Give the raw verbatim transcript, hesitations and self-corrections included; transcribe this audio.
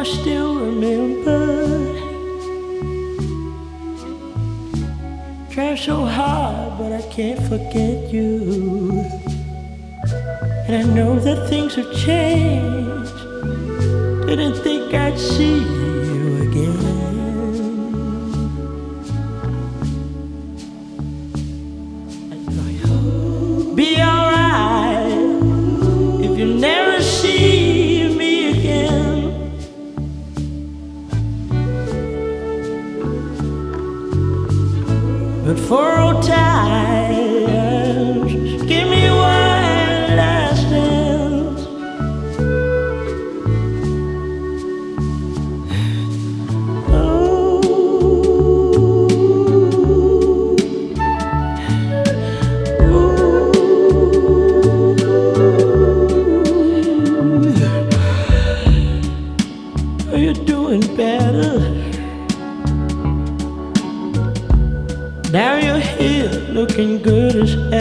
still remember. Try so hard, but I can't forget you. And I know that things have changed. Didn't think I'd see you again. Be alright if you never see me again. But for old times, give me one last dance. Oh, ooh. Are you doing better? Now you're here looking good as